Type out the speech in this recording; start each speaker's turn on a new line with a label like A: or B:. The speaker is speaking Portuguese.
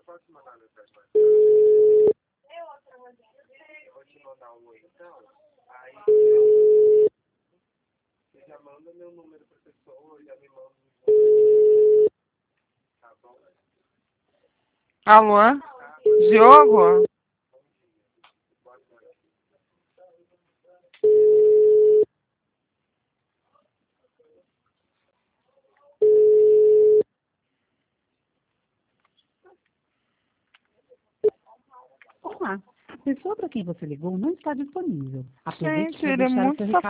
A: Alô? Diogo?
B: Olá, a pessoa para quem você ligou não está disponível. Aproveite
A: Gente,
B: para
A: ele é
B: deixar o
A: muito
B: seu
A: safado.
B: recado.